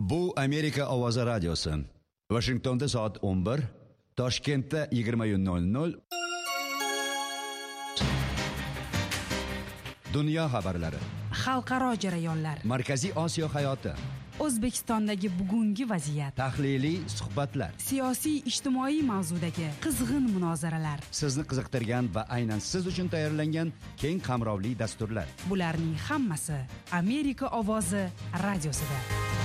Bu Amerika ovozi radiosi. Washingtonda soat 11, Toshkentda 20:00. Dunyo xabarlari. Xalqaro jarayonlar. Markaziy Osiyo hayoti. O'zbekistondagi bugungi vaziyat. Tahliliy suhbatlar. Siyosiy ijtimoiy mavzudagi qizg'in munozaralar. Sizni qiziqtirgan va aynan siz uchun tayyorlangan keng qamrovli dasturlar. Bularning hammasi Amerika ovozi radiosida.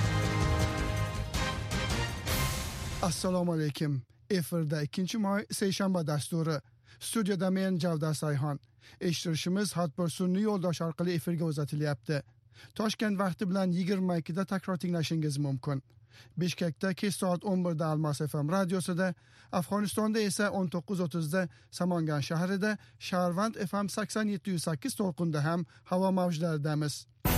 Assalomu alaykum. Efirda 2-may seshanba dasturi. Studiyada men Javdar Sayxon. Eshittirishimiz Hatbir sun'iy yo'ldosh orqali efirga uzatilyapti. Toshkent vaqti bilan 22 da takror tinglashingiz mumkin. Bishkekda kech soat 11 da Almas FM radiosida, Afg'onistonda esa 19:30 da Samangan shahrida, Sharvand FM 87.8 to'lqinda ham havo mavjlaridamiz.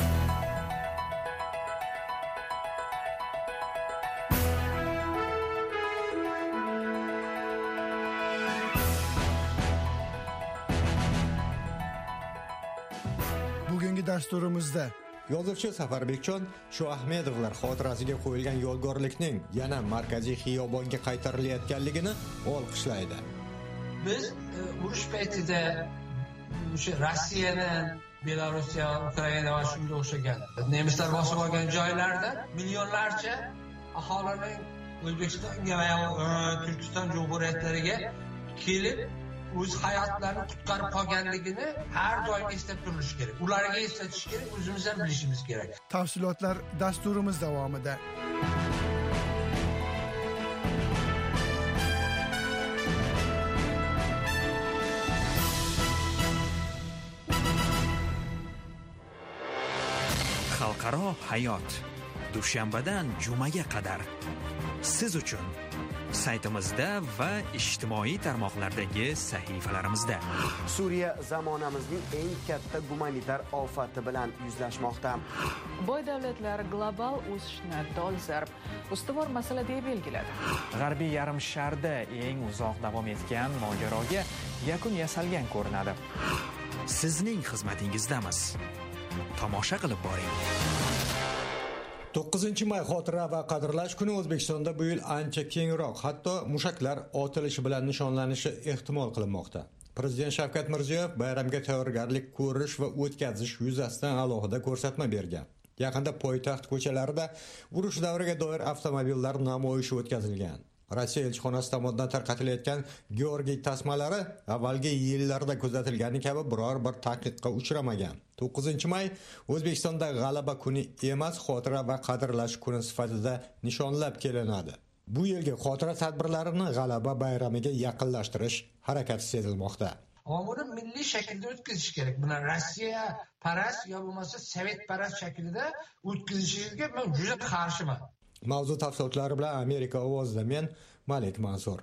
Bugungi dasturimizda Yozuvchi Safarbekjon Shoahmedovlar xotirasiga qo'yilgan yodgorlikning yana markaziy xiyobonga qaytarilayotganligini olqishlaydi. Biz urush paytida o'sha Rossiyani, Belorussiya, Ukraina va shunga o'xshagan nemislar bosib olgan joylarda millionlarcha aholining O'zbekistonga va Turkiston jumhuriyatlariga kelib o'z hayotlarini qutqarib qolganligini har doim eslab turilish kerak. Ularga eslatish kerak, o'zimiz ham bilishimiz kerak. Tafsilotlar dasturimiz davomida. Xalqaro hayot. Dushanbadan jumaga qadar siz uchun saytimizda va ijtimoiy tarmoqlardagi sahifalarimizda. Suriya zamonamizning eng katta gumanitar ofati bilan yuzlashmoqda. Boy davlatlar global o'sishni dolzarb ustuvor masala deb belgiladi. G'arbiy yarim sharda eng uzoq davom etgan mojaroga yakun yasalgan ko'rinadi. Sizning xizmatingizdamiz. Tomosha qilib boring. 9-may xotira va qadrlash kuni O'zbekistonda bu yil ancha kengroq, hatto mushaklar otilishi bilan nishonlanishi ehtimol qilinmoqda. Prezident Shavkat Mirziyoyev bayramga tayyorgarlik ko'rish va o'tkazish yuzasidan alohida ko'rsatma bergan. Yaqinda poytaxt ko'chalarida urush davriga doir avtomobillar namoyishi o'tkazilgan. Rossiya elchixonasi tomonidan tarqatilayotgan Georgiy tasmalari avvalgi yillarda kuzatilgani kabi biror bir taqiqqa uchramagan. 9-may O'zbekistonda G'alaba kuni emas, xotira va qadrlash kuni sifatida nishonlab kelinadi. Bu yilgi xotira tadbirlarini G'alaba bayramiga yaqinlashtirish harakati sezilmoqda. Buni milliy shaklda o'tkazish kerak. Buni Rossiya parast yo bo'lmasa Sovet parast shaklida o'tkazishga men juda qarshiman. Mavzu tafsilotlari bilan Amerika ovozida men Malik Mansur.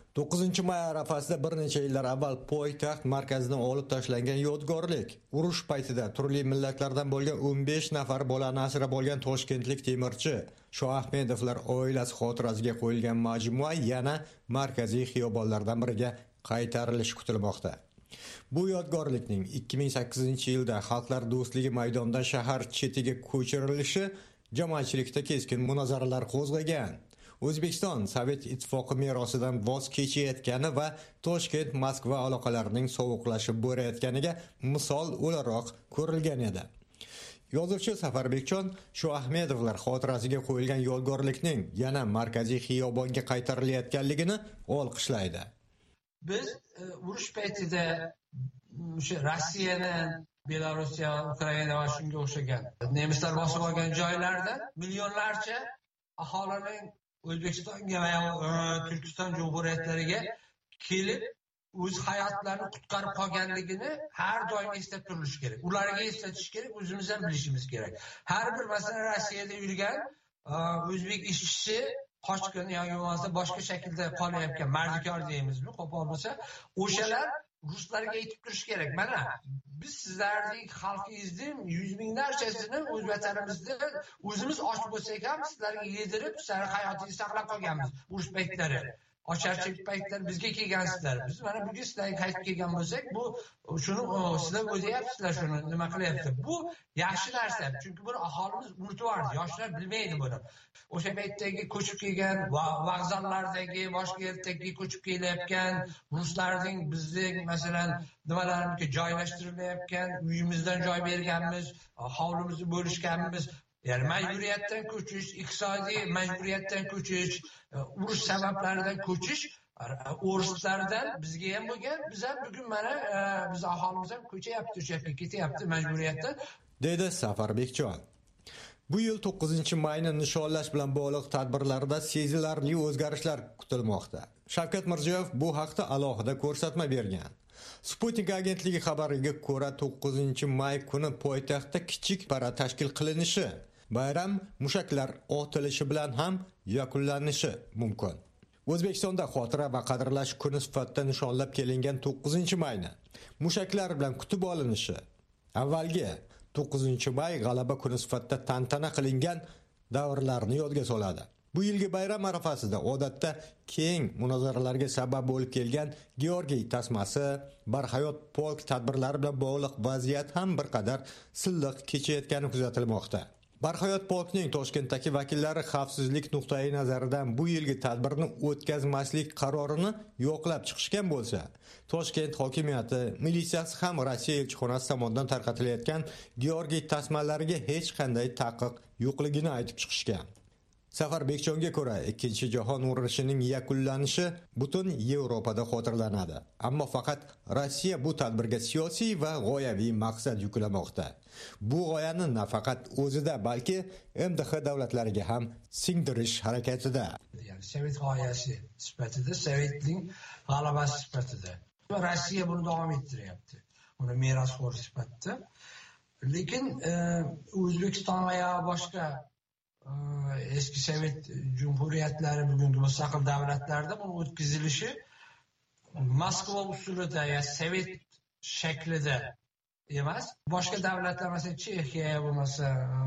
9-may arafasida bir necha yillar avval poytaxt markazidan olib tashlangan yodgorlik, urush paytida turli millatlardan bo'lgan 15 nafar bolani asrab olgan toshkentlik temirchi Shoahmedovlar oilasi xotirasiga qo'yilgan majmua yana markaziy xiyobonlardan biriga qaytarilishi kutilmoqda. Bu yodgorlikning 2008-yilda Xalqlar do'stligi maydonidan shahar chetiga ko'chirilishi jamoatchilikda keskin munozaralar qo'zg'agan. O'zbekiston Sovet ittifoqi merosidan voz kechayotgani va Toshkent-Moskva aloqalarining sovuqlashib borayotganiga misol o'laroq ko'rilgan edi. Yozuvchi Safarbekjon Shoahmedovlar xotirasiga qo'yilgan yodgorlikning yana markaziy xiyobonga qaytarilayotganligini olqishlaydi. Biz urush paytida o'sha Rossiyani, Belorussiya, Ukraina va shunga o'xshagan nemislar bosib olgan joylarda millionlarcha aholining O'zbekistonga va Turkiston jumhuriyatlariga kelib o'z hayotlarini qutqarib qolganligini har doim eslab turilish kerak. Ularga eslatish kerak, o'zimiz ham bilishimiz kerak. Har bir masalan Rossiyada yurgan o'zbek ishchisi qochqin yoki bo'lmasa boshqa shaklda qolayotgan mardikor deymizmi, qo'pol bo'lsa, o'shalar ruslarga aytib turish kerak. Mana biz sizlarning xalqingizning 100 minglarchasini o'z vatanimizda o'zimiz och bo'lsak ham sizlarga yedirib, sizlarning hayotingizni saqlab qolganmiz urush paytlari. ocharchilik paytlar bizga kelgansizlar. Biz mana bugun sizlarga qaytib kelgan bo'lsak, bu shuni sizlar o'zayapsizlar, shuni nima qilyapti. Bu yaxshi narsa, chunki buni aholimiz unutib yubordi, yoshlar bilmaydi buni. O'sha paytdagi ko'chib kelgan vokzallardagi, boshqa yerdagi ko'chib kelayotgan ruslarning bizning masalan nimalarga joylashtirilayotgan, uyimizdan joy berganmiz, hovlimizni bo'lishganmiz. Yani majburiyatdan ko'chish, iqtisodiy majburiyatdan ko'chish, urush sabablaridan ko'chish, o'rislardan bizga ham bo'lgan, biz ham bugun mana biz aholimiz ham ko'chayapti, o'sha yoqqa ketyapti majburiyatdan. Dedi Safar Bekjon. Bu yil 9-mayni nishonlash bilan bog'liq tadbirlarda sezilarli o'zgarishlar kutilmoqda. Shavkat Mirziyoyev bu haqda alohida ko'rsatma bergan. Sputnik agentligi xabariga ko'ra 9-may kuni poytaxtda kichik parad tashkil qilinishi, bayram mushaklar otilishi bilan ham yakunlanishi mumkin. O'zbekistonda xotira va qadrlash kuni sifatida nishonlab kelingan 9-mayni mushaklar bilan kutib olinishi, avvalgi 9-may g'alaba kuni sifatida tantana qilingan davrlarni yodga soladi. Bu yilgi bayram arafasida odatda keng munozaralarga sabab bo'lib kelgan Georgiy tasmasi, barhayot polk tadbirlari bilan bog'liq vaziyat ham bir qadar silliq kechayotgani kuzatilmoqda. Barhayot polkning Toshkentdagi vakillari xavfsizlik nuqtai nazaridan bu yilgi tadbirni o'tkazmaslik qarorini yo'qlab chiqishgan bo'lsa, Toshkent hokimiyati, militsiyasi ham Rossiya elchixonasi tomonidan tarqatilayotgan Georgiy tasmalariga hech qanday taqiq yo'qligini aytib chiqishgan. Safar Bekjonga ko'ra, Ikkinchi jahon urushining yakunlanishi butun Yevropada xotirlanadi. Ammo faqat Rossiya bu tadbirga siyosiy va g'oyaviy maqsad yuklamoqda. Bu g'oyani nafaqat o'zida, balki MDH davlatlariga ham singdirish harakatida. Yani Sovet g'oyasi sifatida, Sovetning g'alabasi sifatida. Rossiya buni davom ettiryapti. Uni merosxo'r sifatida. Lekin O'zbekiston va boshqa eski Sovet Cumhuriyatlari bugungi mustaqil davlatlarda buni o'tkazilishi Moskva usulida ya Sovet shaklida emas. Boshqa davlatlar masalan Chexiya bo'lmasa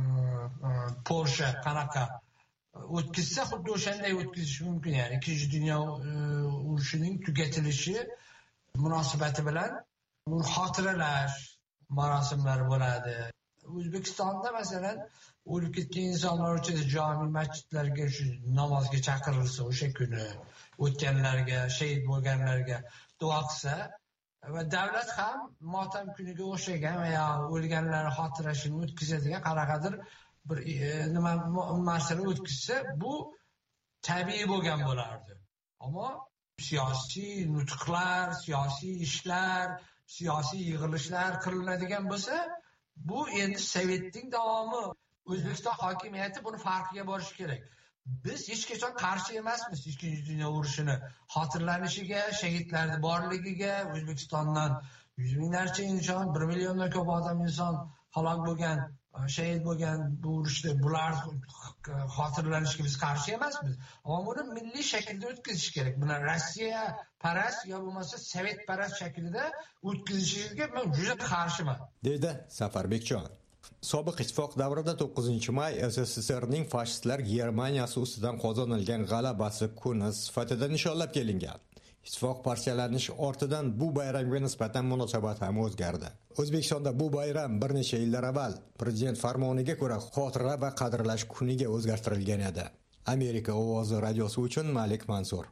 Polsha qanaqa o'tkazsa xuddi o'shanday o'tkazish mumkin. Yani Ikkinchi dunyo urushining tugatilishi munosabati bilan uni xotiralash marosimlari bo'ladi. O'zbekistonda masalan o'lib ketgan insonlar uchun jami masjidlarga shu namozga chaqirilsa, o'sha kuni o'tganlarga, shahid bo'lganlarga duo qilsa va davlat ham motam kuniga o'xshagan va yo o'lganlar xotirasini o'tkazadigan qanaqadir bir nima narsalar o'tkazsa, bu tabiiy bo'lgan bo'lardi. Ammo siyosiy nutqlar, siyosiy ishlar, siyosiy yig'ilishlar qilinadigan bo'lsa, bu endi Sovetning davomi. O'zbekiston hokimiyati buni farqiga borishi kerak. Biz hech qachon qarshi emasmiz Ikkinchi dunyo urushini xotirlanishiga, shahidlarning borligiga. O'zbekistondan 100 minglarcha inson, 1 milliondan ko'p odam inson halok bo'lgan, shahid bo'lgan bu urushda, bular xotirlanishiga biz qarshi emasmiz. Ammo buni milliy shaklda o'tkazish kerak. Buni Rossiya parast yo bo'lmasa Sovet parast shaklida o'tkazishiga men juda qarshiman, dedi Safar Bekjon. Sobiq ittifoq davrida 9-may SSSRning fashistlar Germaniyasi ustidan qozonilgan g'alabasi kuni sifatida nishonlab kelingan. Ittifoq parchalanish ortidan bu bayramga nisbatan munosabat ham o'zgardi. O'zbekistonda bu bayram bir necha yillar avval prezident farmoniga ko'ra xotira va qadrlash kuniga o'zgartirilgan edi. Amerika ovozi radiosi uchun Malik Mansur.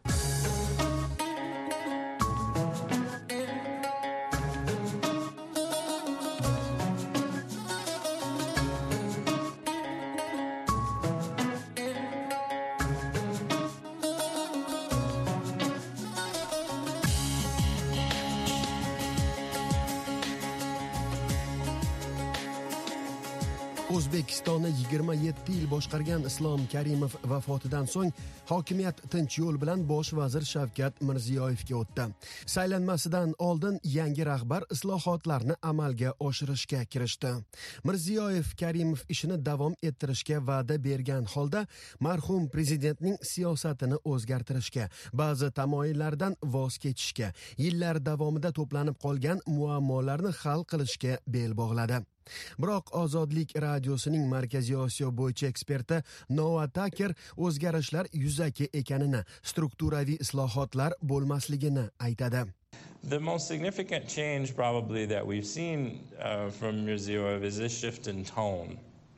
O'zbekistonni 27 yil boshqargan Islom Karimov vafotidan so'ng hokimiyat tinch yo'l bilan bosh vazir Shavkat Mirziyoyevga o'tdi. Saylanmasidan oldin yangi rahbar islohotlarni amalga oshirishga kirishdi. Mirziyoyev Karimov ishini davom ettirishga va'da bergan holda marhum prezidentning siyosatini o'zgartirishga, ba'zi tamoyillardan voz kechishga, yillar davomida to'planib qolgan muammolarni hal qilishga bel bog'ladi. Biroq Ozodlik radiosining Markaziy Osiyo bo'yicha eksperti Noah Tucker o'zgarishlar yuzaki ekanini, strukturaviy islohotlar bo'lmasligini aytadi. The most significant change probably that we've seen from Mirziyoyev is a shift in tone.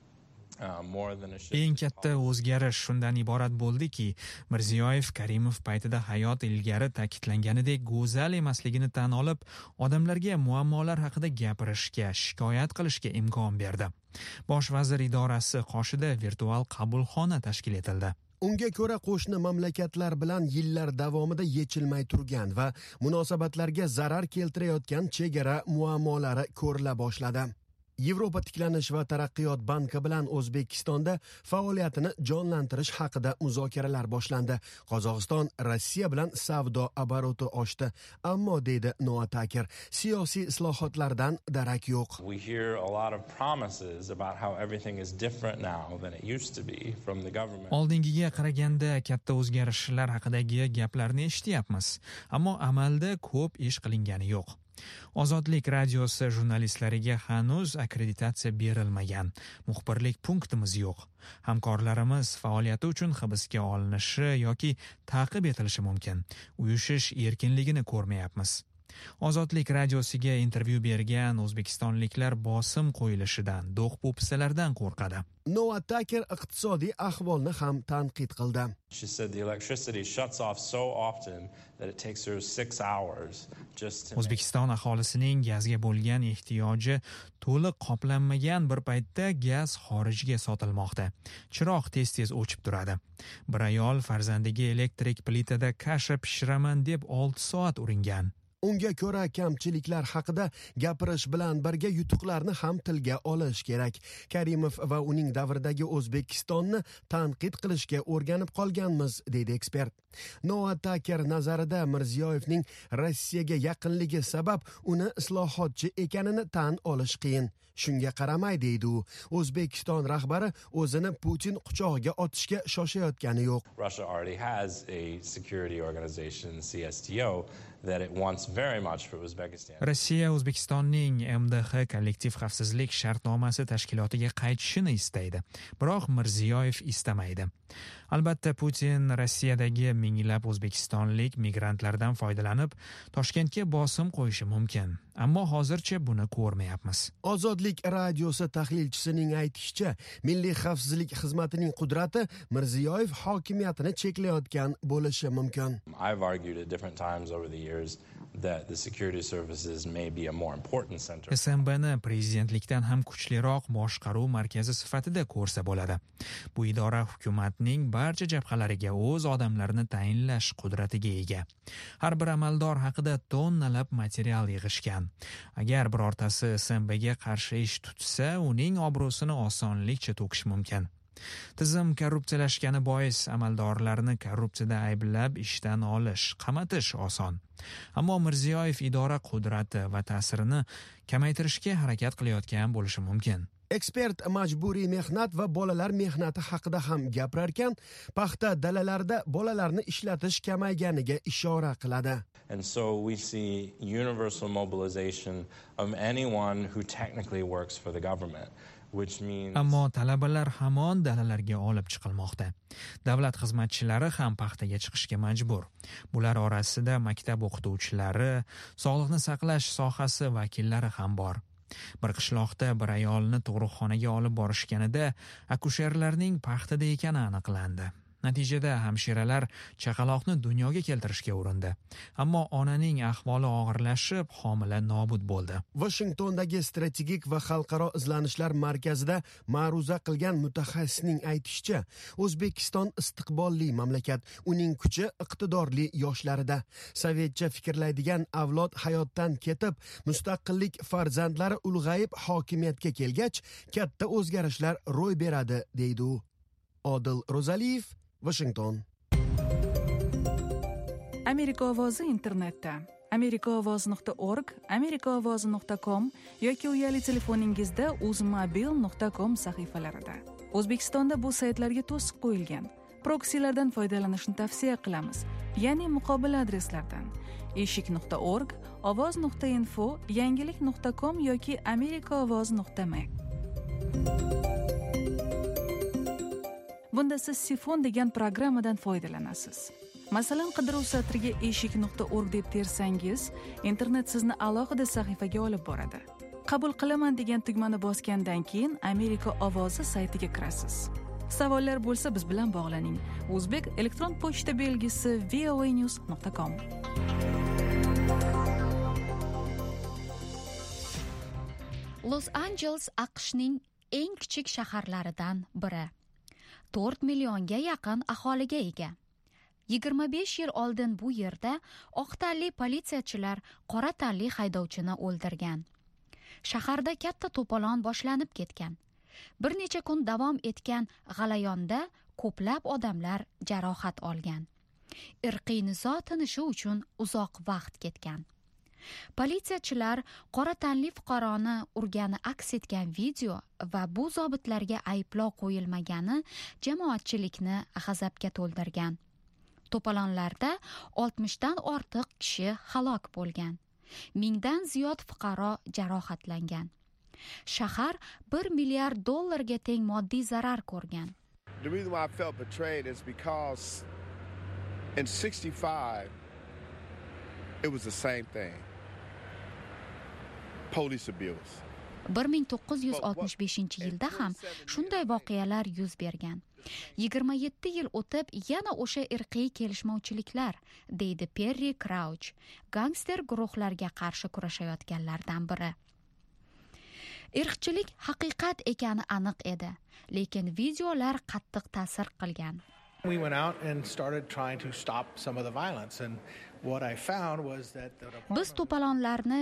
Eng katta o'zgarish shundan iborat bo'ldiki, Mirziyoyev Karimov paytida hayot ilgari ta'kidlanganidek go'zal emasligini tan olib, odamlarga muammolar haqida gapirishga, shikoyat qilishga imkon berdi. Bosh vazir idorasi qoshida virtual qabulxona tashkil etildi. Unga ko'ra qo'shni mamlakatlar bilan yillar davomida yechilmay turgan va munosabatlarga zarar keltirayotgan chegara muammolari ko'rila boshladi. Yevropa tiklanish va taraqqiyot banki bilan O'zbekistonda faoliyatini jonlantirish haqida muzokaralar boshlandi. Qozog'iston Rossiya bilan savdo oboroti oshdi, ammo deydi Noah Tucker, siyosiy islohotlardan darak yo'q. We hear a lot of promises about how everything is different now than it used to be from the government. Oldingiga qaraganda katta o'zgarishlar haqidagi gaplarni eshityapmiz, ammo amalda ko'p ish qilingani yo'q. Ozodlik radiosi jurnalistlariga hanuz akkreditatsiya berilmagan, muxbirlik punktimiz yo'q. Hamkorlarimiz faoliyati uchun hibsga olinishi yoki ta'qib etilishi mumkin. Uyushish erkinligini ko'rmayapmiz. Ozodlik radiosiga intervyu bergan o'zbekistonliklar bosim qo'yilishidan, do'q-po'pisalardan qo'rqadi. Noah Tucker iqtisodiy ahvolni ham tanqid qildi. She said the electricity shuts off so often that it takes her 6 hours just to O'zbekiston aholisining gazga bo'lgan ehtiyoji to'liq qoplanmagan bir paytda gaz xorijga sotilmoqda. Chiroq tez-tez o'chib turadi. Bir ayol farzandiga elektrik plitada kasha pishiraman deb 6 soat uringan. Unga ko'ra kamchiliklar haqida gapirish bilan birga yutuqlarni ham tilga olish kerak. Karimov va uning davridagi O'zbekistonni tanqid qilishga o'rganib qolganmiz, deydi ekspert. Noah Tucker nazarida Mirziyoyevning Rossiyaga yaqinligi sabab uni islohotchi ekanini tan olish qiyin. Shunga qaramay, deydi u, O'zbekiston rahbari o'zini Putin quchog'iga otishga shoshayotgani yo'q. Russia already has a security organization, CSTO, that it wants very much for Uzbekistan. Rossiya O'zbekistonning MDH kollektiv xavfsizlik shartnomasi tashkilotiga qaytishini istaydi, biroq Mirziyoyev istamaydi. Albatta, Putin Rossiyadagi minglab o'zbekistonlik migrantlardan foydalanib, Toshkentga bosim qo'yishi mumkin, ammo hozircha buni ko'rmayapmiz. Ozodlik radiosi tahlilchisining aytishicha, Milliy xavfsizlik xizmatining qudrati Mirziyoyev hokimiyatini cheklayotgan bo'lishi mumkin. I've argued at different times over the years that the security services may be a more important center. SMBni prezidentlikdan ham kuchliroq boshqaruv markazi sifatida ko'rsa bo'ladi. Bu idora hukumatning barcha jabhalariga o'z odamlarini tayinlash qudratiga ega. Har bir amaldor haqida tonnalab material yig'ishgan. Agar birortasi SMBga qarshi ish tutsa, uning obro'sini osonlikcha to'kish mumkin. Tizim korrupsiyalashgani bois amaldorlarni korrupsiyada ayblab ishdan olish, qamatish oson. Ammo Mirziyoyev idora qudrati va ta'sirini kamaytirishga harakat qilayotgan bo'lishi mumkin. Ekspert majburiy mehnat va bolalar mehnati haqida ham gapirarkan, paxta dalalarida bolalarni ishlatish kamayganiga ishora qiladi. And so we see universal mobilization of anyone who technically works for the government. Ammo talabalar hamon dalalarga olib chiqilmoqda. Davlat xizmatchilari ham paxtaga chiqishga majbur. Bular orasida maktab o'qituvchilari, sog'liqni saqlash sohasi vakillari ham bor. Bir qishloqda bir ayolni tug'ruqxonaga olib borishganida akusherlarning paxtada ekani aniqlandi. Natijada hamshiralar chaqaloqni dunyoga keltirishga urindi. Ammo onaning ahvoli og'irlashib, homila nobud bo'ldi. Washingtondagi strategik va xalqaro izlanishlar markazida ma'ruza qilgan mutaxassisning aytishicha, O'zbekiston istiqbolli mamlakat, uning kuchi iqtidorli yoshlarida. Sovetcha fikrlaydigan avlod hayotdan ketib, mustaqillik farzandlari ulg'ayib hokimiyatga kelgach, katta o'zgarishlar ro'y beradi, deydi u. Odil Ro'zaliyev, Washington. Amerika ovozi internetda amerikaovoz.org, amerikaovozi.com yoki uyali telefoningizda uzmobil.com sahifalarida. O'zbekistonda bu saytlarga to'siq qo'yilgan. Proksilardan foydalanishni tavsiya qilamiz. ya'ni muqobil adreslardan eshik.org, ovoz.info, yangilik.com yoki amerikaovoz.me. Bunda siz Sifon degan programmadan foydalanasiz. Masalan, qidiruv satriga eshik.org deb tersangiz, internet sizni alohida sahifaga olib boradi. Qabul qilaman degan tugmani bosgandan keyin Amerika ovozi saytiga kirasiz. Savollar bo'lsa biz bilan bog'laning. O'zbek elektron pochta belgisi voanews.com. Los Angeles AQShning eng kichik shaharlaridan biri. 4 millionga yaqin aholiga ega. 25 yil oldin bu yerda oq tanli politsiyachilar qora tanli haydovchini o'ldirgan. Shaharda katta to'polon boshlanib ketgan. Bir necha kun davom etgan g'alayonda ko'plab odamlar jarohat olgan. Irqiy nizo tinishi uchun uzoq vaqt ketgan. Politsiyachilar qora tanli fuqaroni urgani aks etgan video va bu zobitlarga ayblov qo'yilmagani jamoatchilikni g'azabga to'ldirgan. To'polonlarda 60 dan ortiq kishi halok bo'lgan. 1000 dan ziyod fuqaro jarohatlangan. Shahar $1 milliard teng moddiy zarar ko'rgan. The reason why I felt betrayed is because in 65 it was the same thing. Police abuse. 1965-yilda ham shunday voqealar yuz bergan. 27 yil o'tib yana o'sha irqiy kelishmovchiliklar, deydi Perry Crouch, gangster guruhlarga qarshi kurashayotganlardan biri. Irqchilik haqiqat ekani aniq edi, lekin videolar qattiq ta'sir qilgan. We went out and started trying to stop some of the violence, and what I found was that Biz to'polonlarni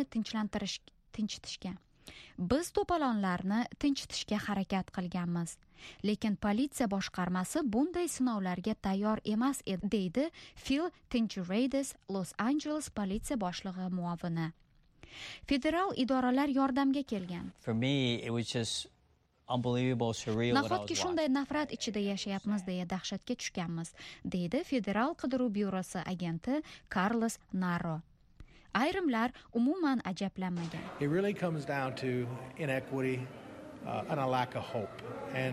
tinchitishga harakat qilganmiz. Lekin politsiya boshqarmasi bunday sinovlarga tayyor emas edi, deydi Phil Tincherides, Los Angeles politsiya boshlig'i muovini. Federal idoralar yordamga kelgan. For me, it was just unbelievable, surreal. Nahotki shunday nafrat ichida yashayapmiz deya dahshatga tushganmiz, deydi Federal qidiruv byurosi agenti Carlos Narro. Ayrimlar umuman ajablanmagan. It really comes down to inequity and a lack of hope. And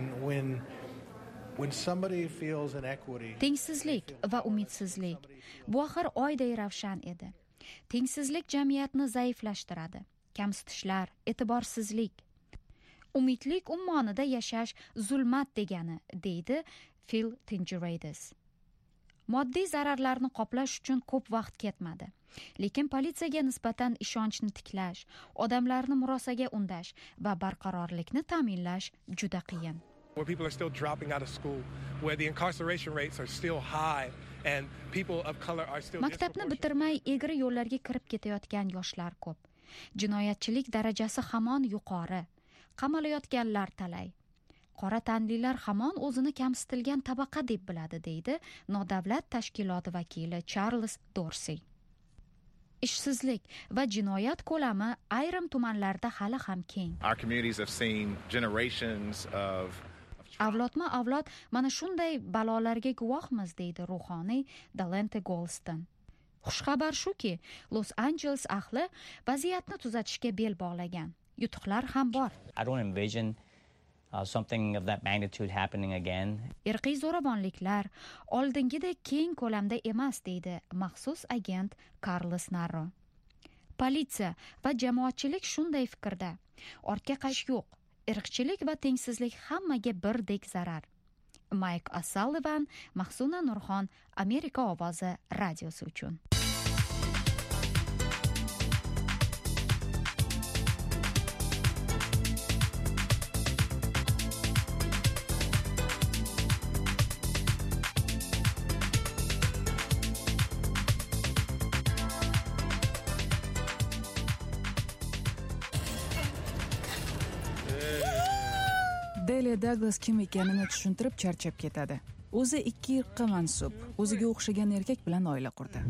when somebody feels inequity, tengsizlik va umidsizlik bu axir oyday ravshan edi. Tengsizlik jamiyatni zaiflashtiradi. Kamsitishlar, e'tiborsizlik. Umidlik ummonida yashash zulmat degani, deydi Phil Tincherides. Moddiy zararlarni qoplash uchun ko'p vaqt ketmadi. Lekin politsiyaga nisbatan ishonchni tiklash, odamlarni murosaga undash va barqarorlikni ta'minlash juda qiyin. Where people are still dropping out of school, where the incarceration rates are still high and people of color are still Maktabni bitirmay egri yo'llarga kirib ketayotgan yoshlar ko'p. Jinoyatchilik darajasi hamon yuqori. Qamalayotganlar talay. Qora tanlilar hamon o'zini kamsitilgan tabaqa deb biladi, deydi nodavlat tashkiloti vakili Charles Dorsey. Ishsizlik va jinoyat ko'lami ayrim tumanlarda hali ham keng. Our communities have seen generations of Avlodma-avlod mana shunday balolarga guvohmiz, deydi ruhoniy Dalente Golston. Xushxabar shuki, Los Angeles ahli vaziyatni tuzatishga bel bog'lagan. Yutuqlar ham bor. I don't envision something of that magnitude happening again. Irqiy zo'ravonliklar oldingidek keng ko'lamda emas, deydi maxsus agent Carlos Narro. Politsiya va jamoatchilik shunday fikrda. Ortga qaytish yo'q. Irqchilik va tengsizlik hammaga birdek zarar. Mike O'Sullivan, Mahsuna Nurxon, Amerika ovozi radiosi uchun. Dale Douglas kim ekanini tushuntirib charchab ketadi. O'zi 2 irqqa mansub, o'ziga o'xshagan erkak bilan oila qurdi.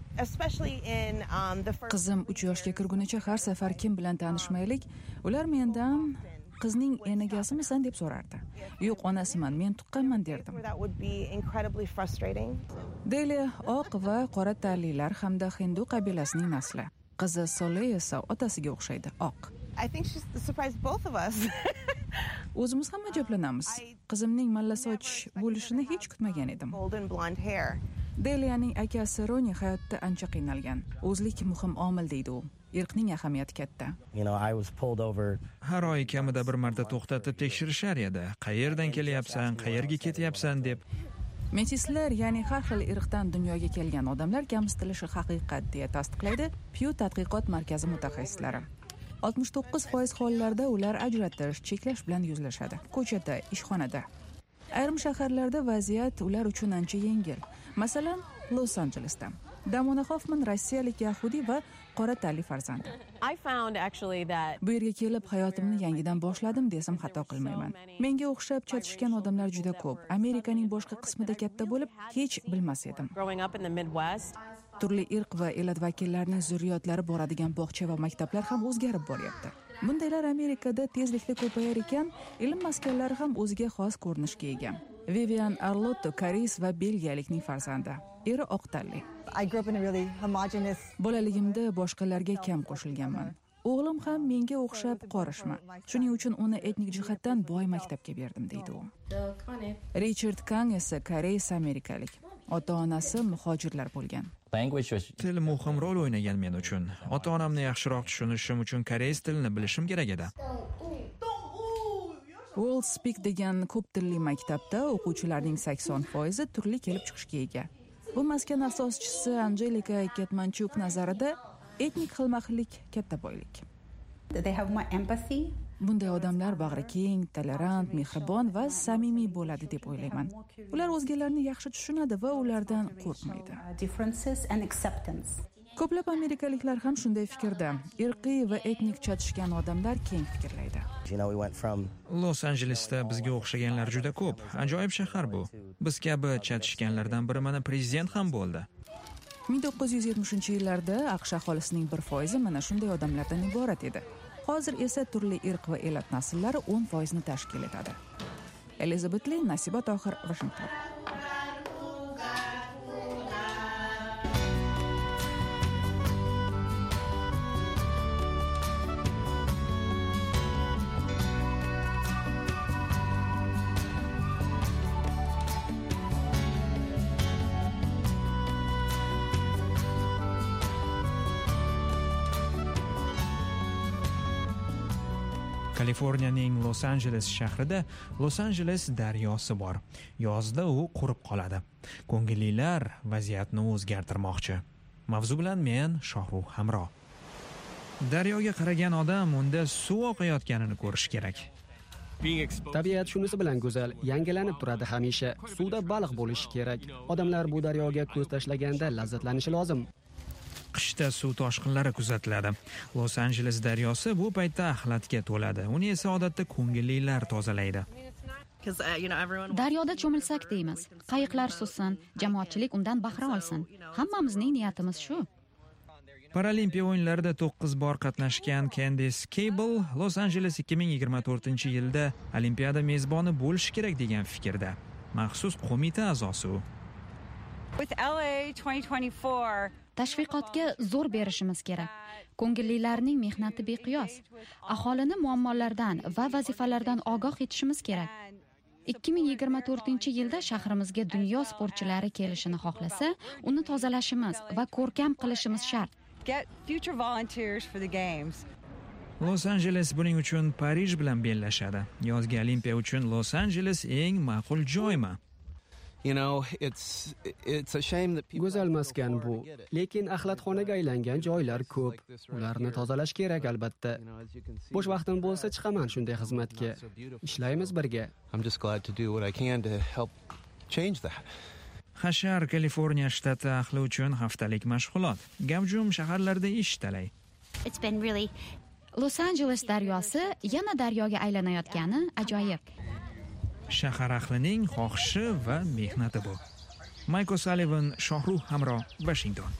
Qizim 3 yoshga kirgunicha har safar kim bilan tanishmaylik, ular mendan qizning enagasimisan deb so'rardi. Yo'q, onasiman, men tuqqanman derdim. Deli oq va qora tanlilar hamda hindu qabilasining nasli. Qizi Sole esa otasiga o'xshaydi, oq. O'zimiz ham ajablanamiz. Qizimning mallasoch bo'lishini hech kutmagan edim. Deliyaning akasi Roni hayotda ancha qiynalgan. O'zlik muhim omil deydi u. Irqning ahamiyati katta. Har oy kamida bir marta to'xtatib tekshirishar edi. Qayerdan kelyapsan, qayerga ketyapsan deb. Metislar, ya'ni har xil irqdan dunyoga kelgan odamlar kamsitilishi haqiqat deya tasdiqlaydi Pew tadqiqot markazi mutaxassislari. 69% hollarda ular ajratish, cheklash bilan yuzlashadi. Ko'chada, ishxonada. Ayrim shaharlarda vaziyat ular uchun ancha yengil. Masalan, Los Anjelesda. Damona Hoffman rossiyalik yahudi va qora tanli farzandi. Bu yerga kelib hayotimni yangidan boshladim desam xato qilmayman. Menga o'xshab chatishgan odamlar juda ko'p. Amerikaning boshqa qismida katta bo'lib, hech bilmas edim. Turli irq va elat vakillarining zurriyotlari boradigan bog'cha va maktablar ham o'zgarib boryapti. Bundaylar Amerikada tezlikda ko'payar ekan, ilm maskanlari ham o'ziga xos ko'rinishga ega. Vivian Arlotto koreys va belgiyalikning farzandi. Eri oq tanli. Bolaligimda boshqalarga kam qo'shilganman. O'g'lim ham menga o'xshab qorishma. Shuning uchun uni etnik jihatdan boy maktabga berdim deydi u. Richard Kang esa koreys amerikalik. Ota-onasi muhojirlar bo'lgan. Til muhim rol o'ynagan men uchun. Ota-onamni yaxshiroq tushunishim uchun koreys tilini bilishim kerak edi. World Speak degan ko'p tilli maktabda o'quvchilarning 80% turli kelib chiqishga ega. Bu maskan asoschisi Angelika Ketmanchuk nazarida etnik xilma-xillik katta boylik. Bunday odamlar bag'ri keng, tolerant, mehribon va samimiy bo'ladi deb o'ylayman. Ular o'zgalarni yaxshi tushunadi va ulardan qo'rqmaydi. Ko'plab amerikaliklar ham shunday fikrda. Irqiy va etnik chatishgan odamlar keng fikrlaydi. Los Anjelesda bizga o'xshaganlar juda ko'p. Ajoyib shahar bu. Biz kabi chatishganlardan biri mana prezident ham bo'ldi. 1970-yillarda AQSh aholisining 1% mana shunday odamlardan iborat edi. Hozir esa turli irq va elat nasllari 10% tashkil etadi. Elizabeth Lin, Nasiba Tohir, Washington. Kaliforniyaning Los Anjeles shahrida Los Anjeles daryosi bor. Yozda u qurib qoladi. Ko'ngillilar vaziyatni o'zgartirmoqchi. Mavzu bilan men Shohruh Hamro. Daryoga qaragan odam unda suv oqayotganini ko'rish kerak. Tabiat shunisi bilan go'zal, yangilanib turadi hamisha. Suvda baliq bo'lishi kerak. Odamlar bu daryoga ko'z tashlaganda lazzatlanishi lozim. Qishda suv toshqinlari kuzatiladi. Los Anjeles daryosi bu paytda axlatga to'ladi. Uni esa odatda ko'ngillilar tozalaydi. Daryoda cho'milsak deymiz. Qayiqlar suzsin, jamoatchilik undan bahra olsin. Hammamizning niyatimiz shu. Paralimpiya o'yinlarida 9 bor qatnashgan Candice Cable Los Anjeles 2024-yilda Olimpiada mezboni bo'lishi kerak degan fikrda. Maxsus qo'mita a'zosi u. Tashviqotga zo'r berishimiz kerak. Ko'ngillilarning mehnati beqiyos. Aholini muammolardan va vazifalardan ogoh etishimiz kerak. 2024-yilda shahrimizga dunyo sportchilari kelishini xohlasa, uni tozalashimiz va ko'rkam qilishimiz shart. Los Anjeles buning uchun Parij bilan bellashadi. Yozgi Olimpiya uchun Los Anjeles eng ma'qul joymi? Go'zal maskan bu, lekin axlatxonaga aylangan joylar ko'p. Ularni tozalash kerak albatta. Bo'sh vaqtim bo'lsa chiqaman shunday xizmatga. Ishlaymiz birga. Hashar, Kaliforniya shtati ahli uchun haftalik mashg'ulot. Gavjum shaharlarda ish talay. Los Anjeles daryosi yana daryoga aylanayotgani ajoyib. Shahar ahlining xohishi va mehnati bu. Mike O'Sullivan, Shohruh Hamro, Washington.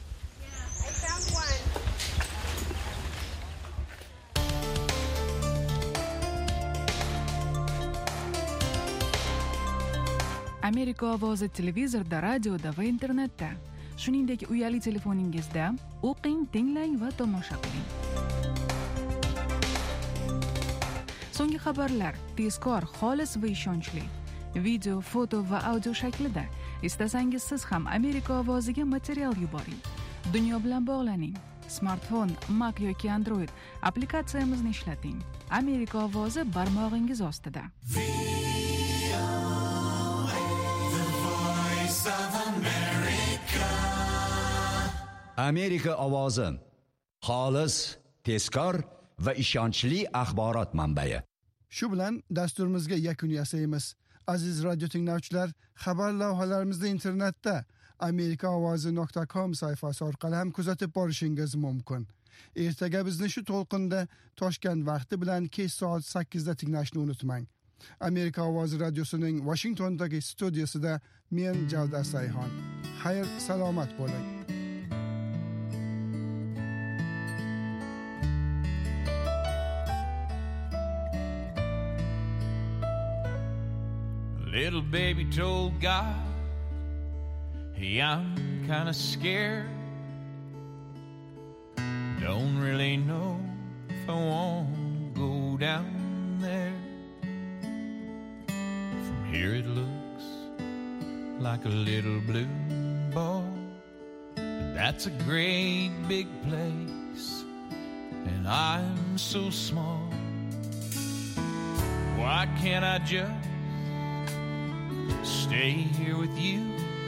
Amerika ovozi televizorda, radioda va internetda, shuningdek uyali telefoningizda o'qing, tinglang va tomosha qiling. So'nggi xabarlar tezkor, xolis va ishonchli. Video, foto va audio shaklida. Istasangiz siz ham Amerika ovoziga material yuboring. Dunyo bilan bog'laning. Smartfon, Mac yoki Android applikatsiyamizni ishlating. Amerika ovozi barmog'ingiz ostida. Amerika ovozi xolis, tezkor va ishonchli axborot manbai. Shu bilan dasturimizga yakun yasaymiz. Aziz radio tinglovchilar, xabar lavhalarimizni internetda amerikaovozi.com sayfasi orqali ham kuzatib borishingiz mumkin. Ertaga bizni shu to'lqinda Toshkent vaqti bilan kech soat 8 da tinglashni unutmang. Amerika ovozi radiosining Washingtondagi studiyasida men Javdar Sayhon. Xayr, salomat bo'ling. Little baby told God, hey, I'm kind of scared. Don't really know if I want to go down there. From here it looks like a little blue ball, but that's a great big place, and I'm so small. Why can't I just stay here with you?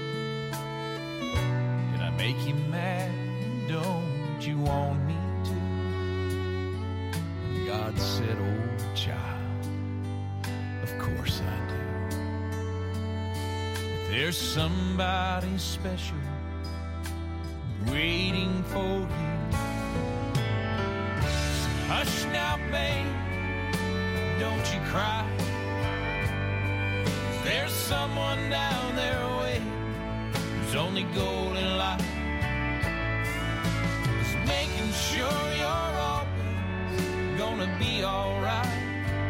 Did I make you mad? Don't you want me to? And God said, oh child, of course I do. But there's somebody special waiting for you. So hush now, babe, don't you cry. There's someone down there waiting, whose only goal in life is making sure you're always gonna be alright.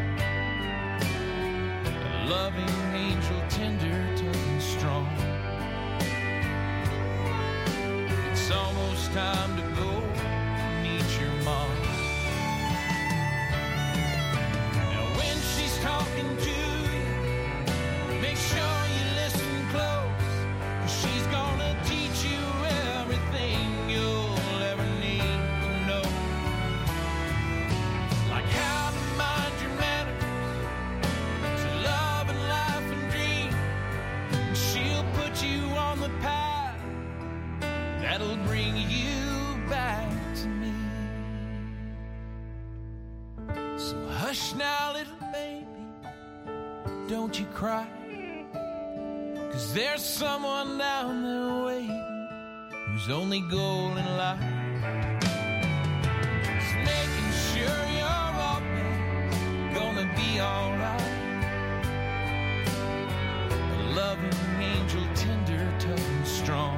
A loving angel, tender, tough and strong. It's almost time to go meet your mom. Now when she's talking to make sure you listen close, 'cause she's gonna teach you everything you'll ever need to know. Like how to mind your manners, to love and life and dream. And she'll put you on the path that'll bring you back to me. So hush now, little baby, don't you cry. 'Cause there's someone down there waiting, whose only goal in life is making sure you're always gonna be alright. A loving angel, tender, tough and strong.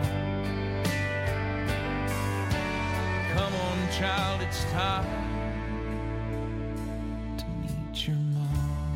Come on, child, it's time to meet your mom.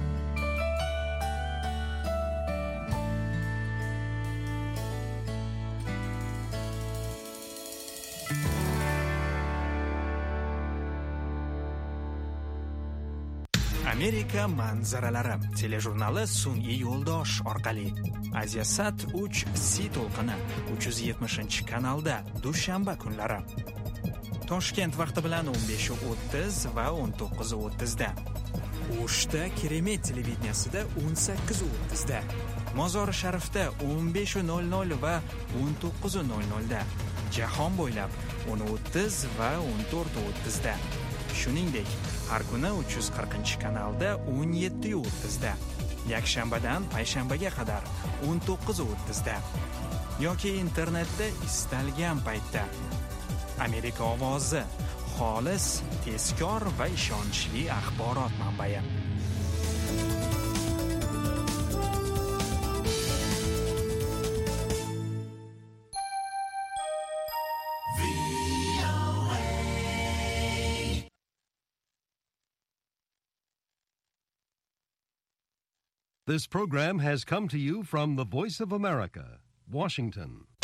Amerika manzaralari telejurnali sun'iy yo'ldosh orqali Asiasat 3C to'lqini 370-kanalda dushanba kunlari Toshkent vaqti bilan 15:30 va 19:30 da. O'shda Keremet televideniyasida 18:30 da. Mozori Sharifda 15:00 va 19:00 da. Jahon bo'ylab 10:30 va 14:30 da. Shuningdek, har kuni 340-kanalda 17:30 da. Yakshanbadan payshanbaga qadar 19:30 da. Yoki internetda istalgan paytda. Amerika ovozi xolis, tezkor va ishonchli axborot manbai. This program has come to you from the Voice of America, Washington.